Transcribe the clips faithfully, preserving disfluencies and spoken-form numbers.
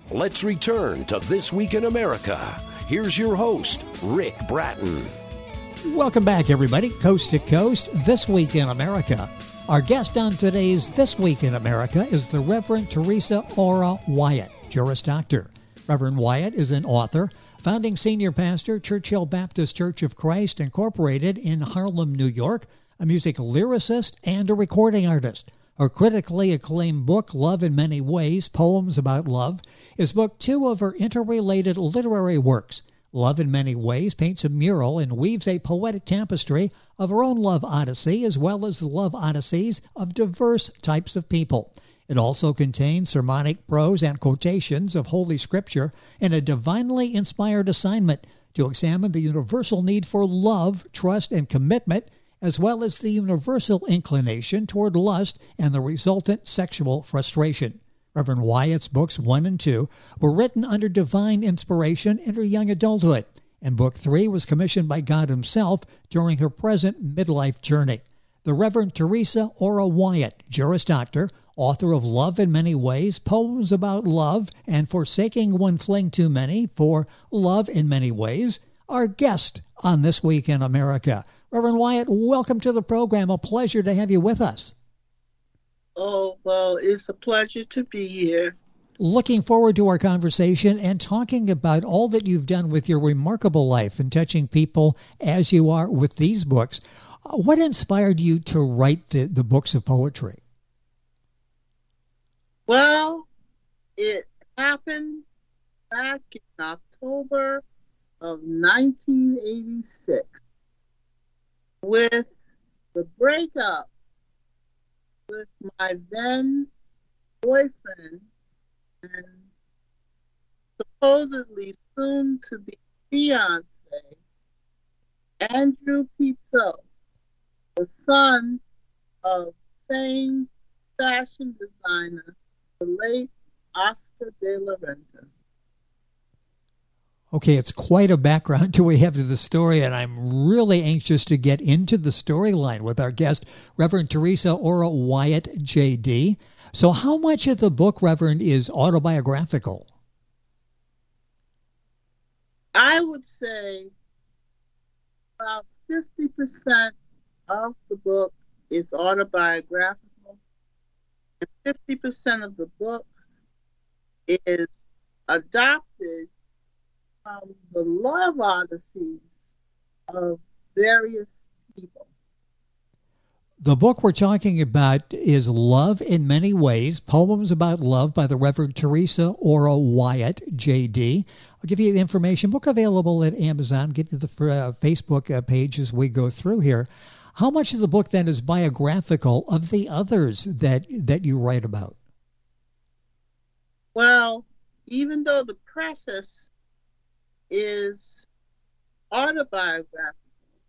Let's return to This Week in America. Here's your host, Rick Bratton. Welcome back, everybody. Coast to Coast, This Week in America. Our guest on today's This Week in America is the Reverend Teresa Ora Wyatt, Juris Doctor. Reverend Wyatt is an author, founding senior pastor, Churchill Baptist Church of Christ, Incorporated in Harlem, New York, a music lyricist, and a recording artist. Her critically acclaimed book, Love in Many Ways, Poems About Love, is book two of her interrelated literary works. Love in Many Ways paints a mural and weaves a poetic tapestry of her own love odyssey, as well as the love odysseys of diverse types of people. It also contains sermonic prose and quotations of Holy Scripture and a divinely inspired assignment to examine the universal need for love, trust, and commitment, as well as the universal inclination toward lust and the resultant sexual frustration. Reverend Wyatt's books one and two were written under divine inspiration in her young adulthood, and book three was commissioned by God himself during her present midlife journey. The Reverend Teresa Ora Wyatt, Juris Doctor, author of Love in Many Ways, Poems About Love, and Forsaking One Fling Too Many for Love in Many Ways, our guest on This Week in America. Reverend Wyatt, welcome to the program. A pleasure to have you with us. Oh, well, it's a pleasure to be here. Looking forward to our conversation and talking about all that you've done with your remarkable life and touching people as you are with these books. Uh, What inspired you to write the, the books of poetry? Well, it happened back in October of nineteen eighty-six with the breakup with my then boyfriend and supposedly soon to be fiance, Andrew Pizzo, the son of famed fashion designer, the late Oscar de la Renta. Okay, it's quite a background to we have to the story, and I'm really anxious to get into the storyline with our guest, Reverend Teresa Ora Wyatt, J D. So how much of the book, Reverend, is autobiographical? I would say about fifty percent of the book is autobiographical, and fifty percent of the book is adopted from the love odysseys of various people. The book we're talking about is Love in Many Ways, Poems About Love by the Reverend Teresa Ora Wyatt, J D. I'll give you the information. Book available at Amazon. Give you the uh, Facebook uh, page as we go through here. How much of the book then is biographical of the others that, that you write about? Well, even though the preface is autobiographical,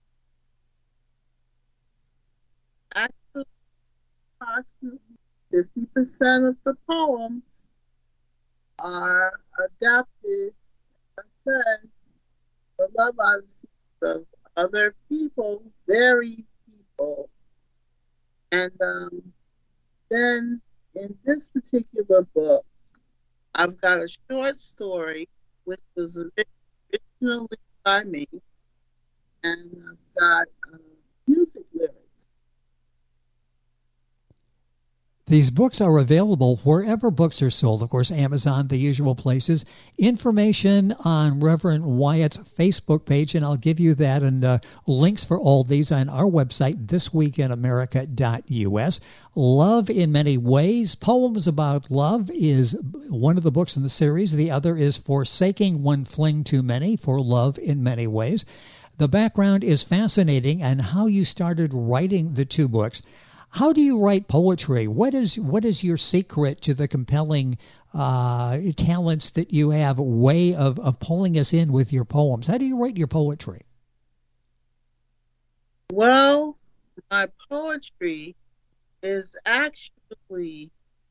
actually approximately fifty percent of the poems are adapted, as I said, the love odysseys of other people, varied people. And um, then in this particular book, I've got a short story, which was originally by me, and I've got uh, music lyrics. These books are available wherever books are sold. Of course, Amazon, the usual places. Information on Reverend Wyatt's Facebook page, and I'll give you that, and uh, links for all these on our website, this week in america dot u s. Love in Many Ways, Poems About Love is one of the books in the series. The other is Forsaking One Fling Too Many for Love in Many Ways. The background is fascinating and how you started writing the two books. How do you write poetry? What is what is your secret to the compelling uh, talents that you have, a way of, of pulling us in with your poems? How do you write your poetry? Well, my poetry is actually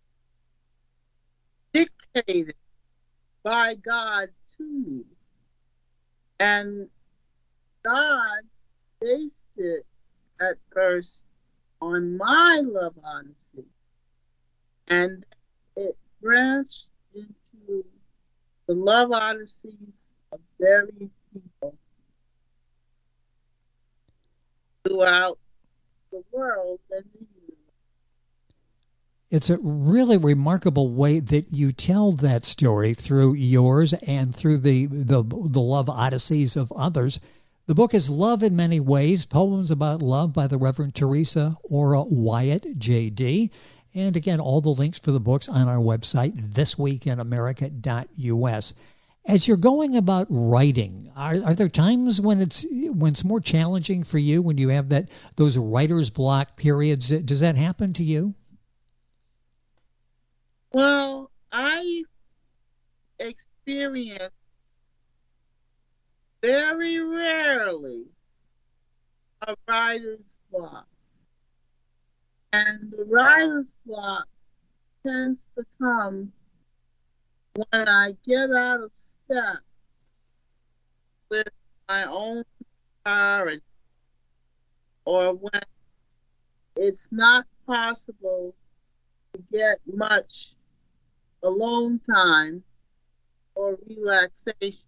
dictated by God to me. And God based it at first on my love odyssey, and it branched into the love odysseys of varied people throughout the world and the universe. It's a really remarkable way that you tell that story through yours and through the, the, the love odysseys of others. The book is Love in Many Ways, Poems About Love by the Reverend Teresa Ora Wyatt, J D. And again, all the links for the books on our website, this week in america dot u s. As you're going about writing, are, are there times when it's when it's more challenging for you, when you have that those writer's block periods? Does that happen to you? Well, I experience very rarely a writer's block. And the writer's block tends to come when I get out of step with my own priority, or when it's not possible to get much alone time or relaxation.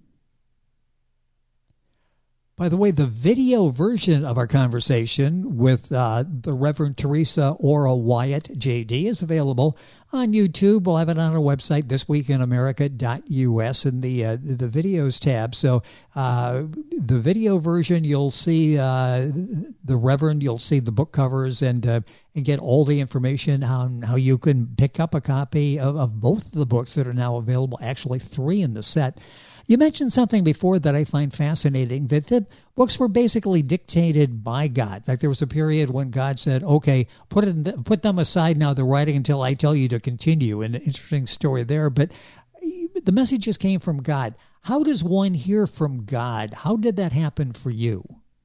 By the way, the video version of our conversation with uh, the Reverend Teresa Ora Wyatt, J D, is available on YouTube. We'll have it on our website, this week in america dot u s, in the uh, the videos tab. So uh, the video version, you'll see uh, the Reverend, you'll see the book covers, and uh, and get all the information on how you can pick up a copy of, of both the books that are now available, actually three in the set. You mentioned something before that I find fascinating, that the books were basically dictated by God. Like there was a period when God said, okay, put it, put them aside now, the writing, until I tell you to continue. An interesting story there. But the messages came from God. How does one hear from God? How did that happen for you?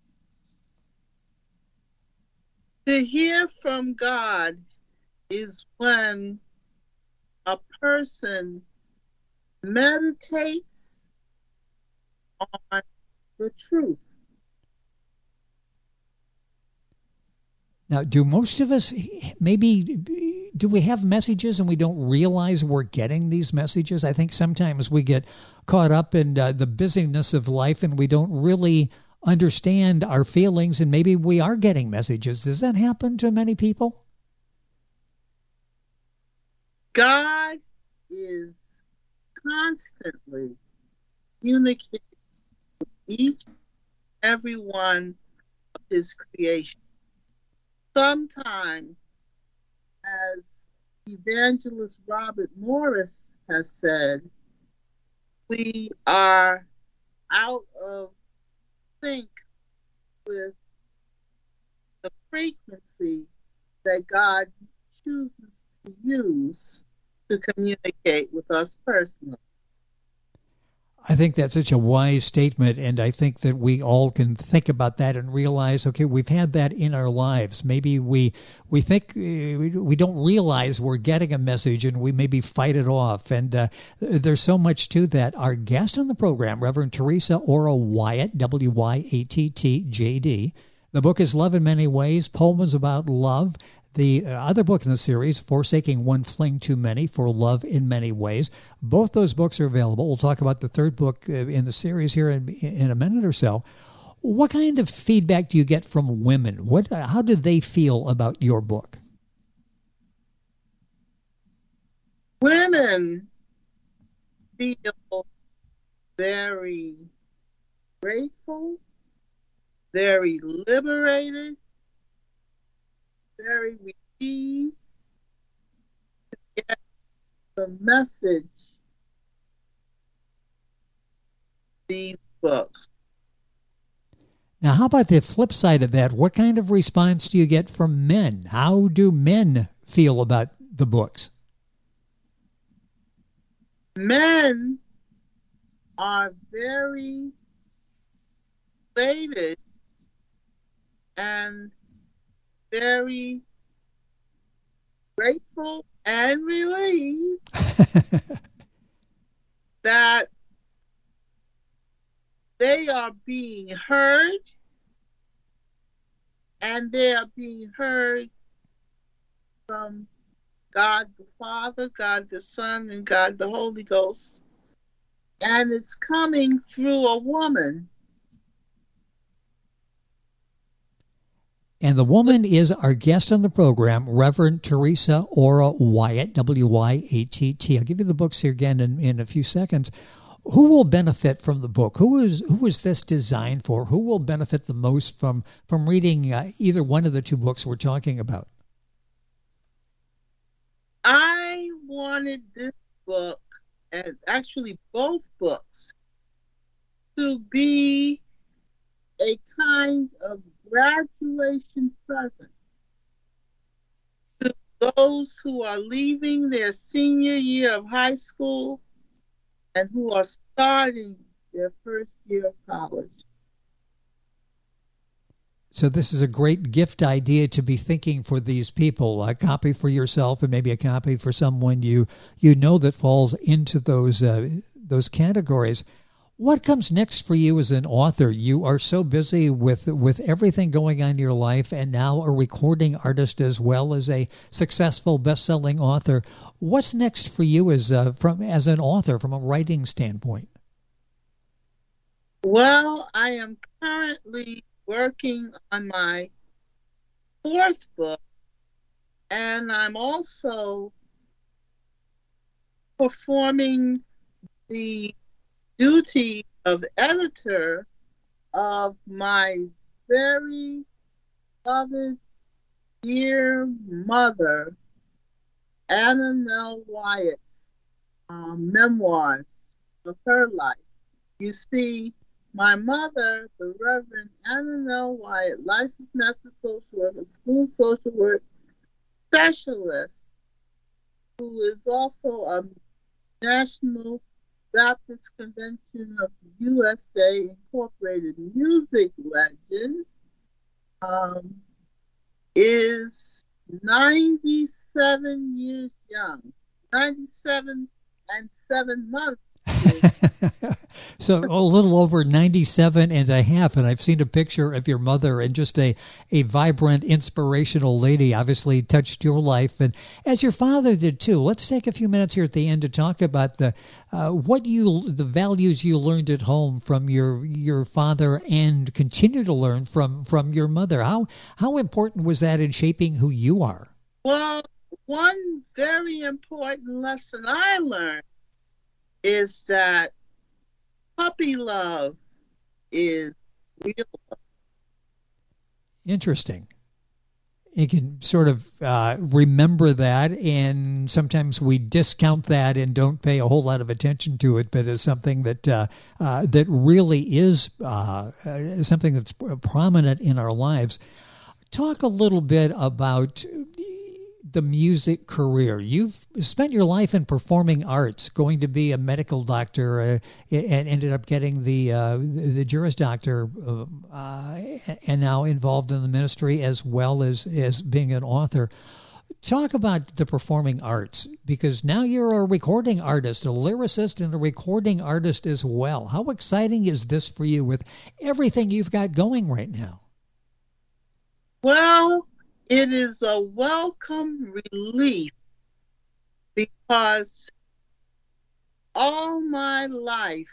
To hear from God is when a person meditates on the truth. Now, do most of us, maybe, do we have messages and we don't realize we're getting these messages? I think sometimes we get caught up in uh, the busyness of life and we don't really understand our feelings, and maybe we are getting messages. Does that happen to many people? God is constantly communicating with each and every one of his creation. Sometimes, as evangelist Robert Morris has said, we are out of sync with the frequency that God chooses to use to communicate with us personally. I think that's such a wise statement, and I think that we all can think about that and realize, okay, we've had that in our lives. Maybe we we think uh, we don't realize we're getting a message, and we maybe fight it off. And uh, there's so much to that. Our guest on the program, Reverend Teresa Ora Wyatt, W Y A T T J D. The book is Love in Many Ways, Poems About Love. The other book in the series, Forsaking One Fling Too Many, For Love in Many Ways. Both those books are available. We'll talk about the third book in the series here in, in a minute or so. What kind of feedback do you get from women? What, how do they feel about your book? Women feel very grateful, very liberated, very relieved to get the message these books. Now, how about the flip side of that? What kind of response do you get from men? How do men feel about the books? Men are very elated and very grateful and relieved that they are being heard, and they are being heard from God the Father, God the Son, and God the Holy Ghost. and it's coming through a woman. And the woman is our guest on the program, Reverend Teresa Ora Wyatt, W Y A T T. I'll give you the books here again in, in a few seconds. Who will benefit from the book? Who is who is this designed for? Who will benefit the most from, from reading uh, either one of the two books we're talking about? I wanted this book, and actually both books, to be a kind of graduation present to those who are leaving their senior year of high school and who are starting their first year of college. So this is a great gift idea to be thinking for these people, a copy for yourself and maybe a copy for someone you you know that falls into those uh, those categories. What comes next for you as an author? You are so busy with with everything going on in your life, and now a recording artist as well as a successful best-selling author. What's next for you as uh, from as an author from a writing standpoint? Well, I am currently working on my fourth book, and I'm also performing the duty of editor of my very beloved dear mother, Anna Nell Wyatt's um, memoirs of her life. You see, my mother, the Reverend Anna Nell Wyatt, licensed master social worker, school social work specialist, who is also a National Baptist Convention of the U S A Incorporated music legend, um, is ninety-seven years young, ninety-seven and seven months. So a little over ninety-seven and a half, and I've seen a picture of your mother, and just a, a vibrant, inspirational lady, obviously touched your life, and as your father did too. Let's take a few minutes here at the end to talk about the uh, what you the values you learned at home from your your father and continue to learn from from your mother. How how important was that in shaping who you are? Well, one very important lesson I learned is that puppy love is real love. Interesting. You can sort of uh, remember that, and sometimes we discount that and don't pay a whole lot of attention to it, but it's something that uh, uh, that really is uh, something that's prominent in our lives. Talk a little bit about the music career. You've spent your life in performing arts, going to be a medical doctor, uh, and ended up getting the uh, the Juris Doctor, uh, and now involved in the ministry as well as, as being an author. Talk about the performing arts, because now you're a recording artist, a lyricist and a recording artist as well. How exciting is this for you with everything you've got going right now? Well, it is a welcome relief, because all my life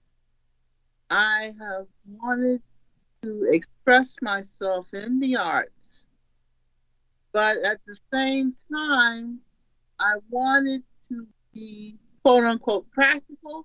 I have wanted to express myself in the arts, but at the same time I wanted to be quote unquote practical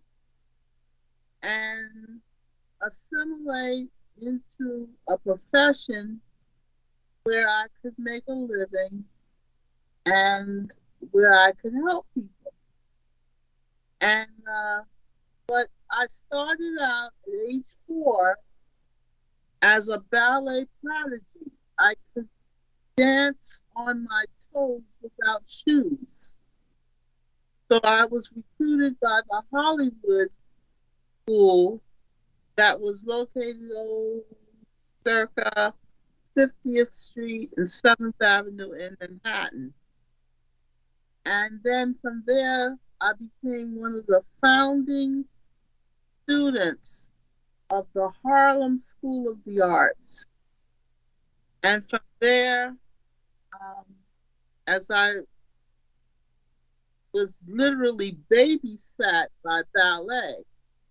and assimilate into a profession where I could make a living and where I could help people. And uh, but I started out at age four as a ballet prodigy. I could dance on my toes without shoes. So I was recruited by the Hollywood School that was located oh, circa fiftieth Street and seventh Avenue in Manhattan. And then from there, I became one of the founding students of the Harlem School of the Arts. And from there, um, as I was literally babysat by ballet,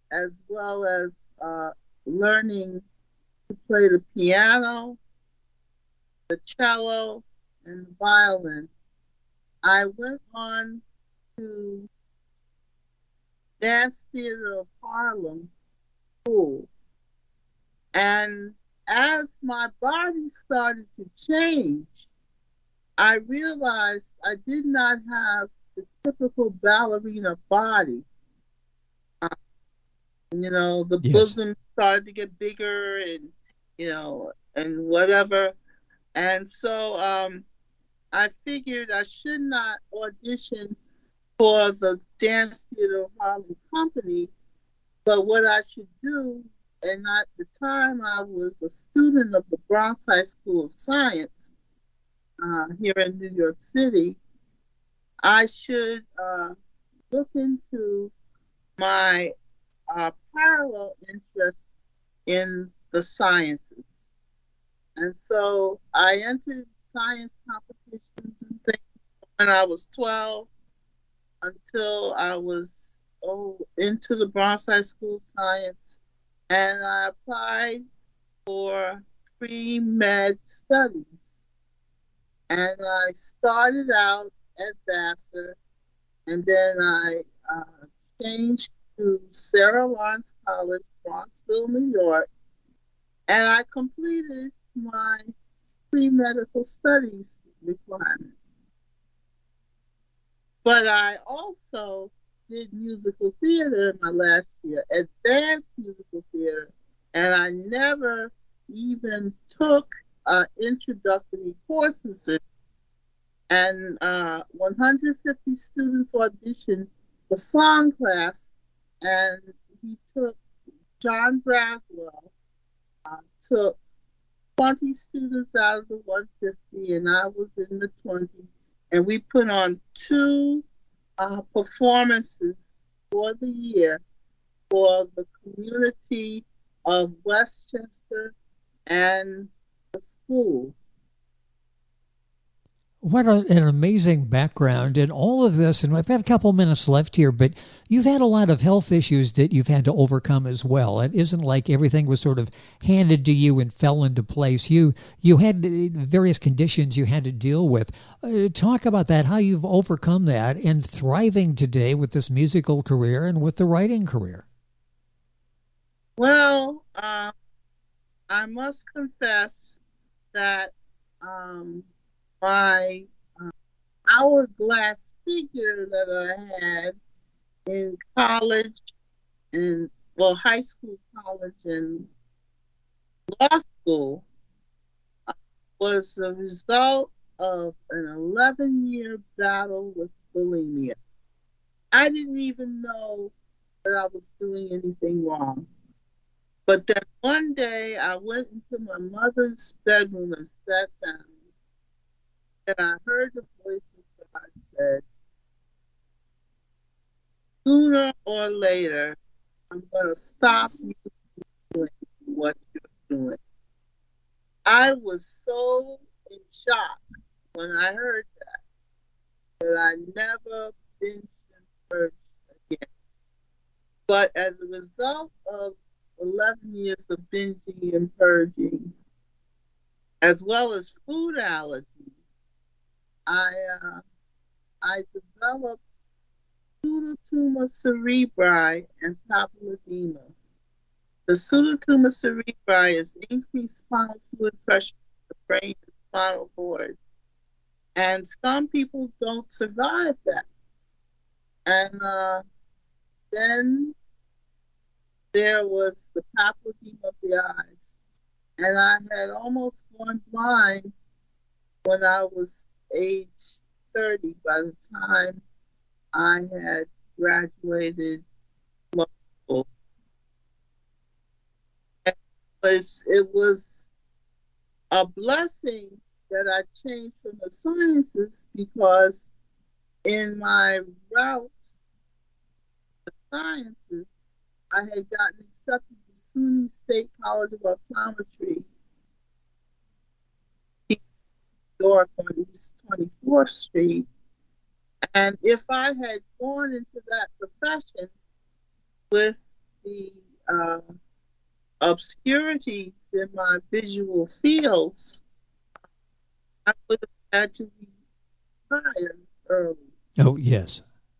as well as uh, learning to play the piano, the cello, and the violin. I went on to Dance Theater of Harlem School. And as my body started to change, I realized I did not have the typical ballerina body. Uh, you know, the Yes. bosom started to get bigger and, you know, and whatever. And so um, I figured I should not audition for the Dance Theater of Harlem Company, but what I should do, and at the time I was a student of the Bronx High School of Science uh, here in New York City, I should uh, look into my uh, parallel interest in the sciences. And so I entered science competitions and things when I was twelve until I was oh, into the Bronx High School of Science. And I applied for pre-med studies. And I started out at Vassar, and then I uh, changed to Sarah Lawrence College, Bronxville, New York, and I completed my pre-medical studies requirement. But I also did musical theater in my last year, advanced musical theater, and I never even took uh, introductory courses in. And uh, one hundred fifty students auditioned for song class, and he took, John Braswell, uh, took twenty students out of the one hundred fifty, and I was in the twenty, and we put on two uh, performances for the year for the community of Westchester and the school. What a, an amazing background in all of this. And I've got a couple minutes left here, but you've had a lot of health issues that you've had to overcome as well. It isn't like everything was sort of handed to you and fell into place. You you had various conditions you had to deal with. Uh, talk about that, how you've overcome that and thriving today with this musical career and with the writing career. Well, uh, I must confess that um, my uh, hourglass figure that I had in college, and well, high school, college, and law school uh, was the result of an eleven-year battle with bulimia. I didn't even know that I was doing anything wrong. But then one day I went into my mother's bedroom and sat down, and I heard the voice of God said, sooner or later, I'm going to stop you doing what you're doing. I was so in shock when I heard that, that I never binged and purged again. But as a result of eleven years of binging and purging, as well as food allergies, I uh, I developed pseudotumor cerebri and papilledema. The pseudotumor cerebri is increased spinal fluid pressure in the brain and spinal cord, and some people don't survive that. And uh, then there was the papilledema of the eyes. And I had almost gone blind when I was age thirty by the time I had graduated law school. It was, it was a blessing that I changed from the sciences, because in my route to the sciences, I had gotten accepted to SUNY State College of Optometry, New York on East twenty-fourth Street. And if I had gone into that profession with the uh, obscurities in my visual fields, I would have had to retire early. Oh, yes.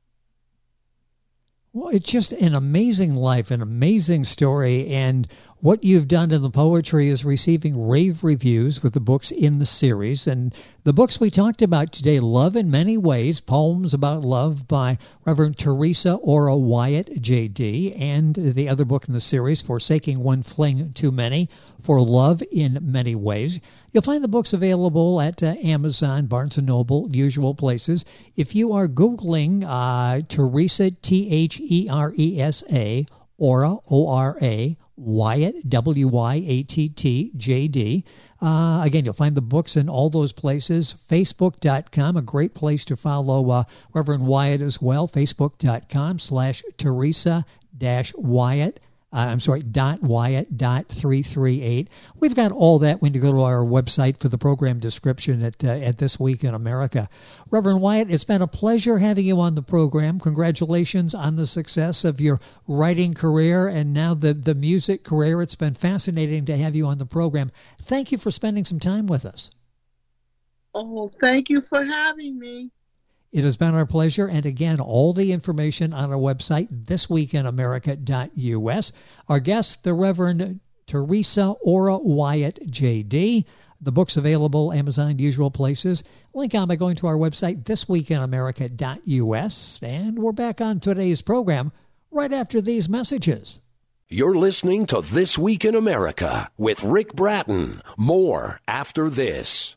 Well, it's just an amazing life, an amazing story, and what you've done in the poetry is receiving rave reviews with the books in the series. And the books we talked about today, Love in Many Ways, Poems About Love by Reverend Teresa Ora Wyatt, J D, and the other book in the series, Forsaking One Fling Too Many, For Love in Many Ways. You'll find the books available at uh, Amazon, Barnes and Noble, usual places. If you are Googling uh, Teresa, T H E R E S A, Ora, O R A, Wyatt, W Y A T T, J D. Uh, again, you'll find the books in all those places. Facebook dot com, a great place to follow uh, Reverend Wyatt as well. Facebook dot com slash Teresa dash Wyatt. Uh, I'm sorry, dot Wyatt dot three three eight. We've got all that when you go to our website for the program description at uh, at This Week in America. Reverend Wyatt, it's been a pleasure having you on the program. Congratulations on the success of your writing career and now the, the music career. It's been fascinating to have you on the program. Thank you for spending some time with us. Oh, thank you for having me. It has been our pleasure. And again, all the information on our website, this week in america dot U S. Our guest, the Reverend Teresa Ora Wyatt, J D. The book's available, Amazon, usual places. Link on by going to our website, this week in america dot U S. And we're back on today's program right after these messages. You're listening to This Week in America with Rick Bratton. More after this.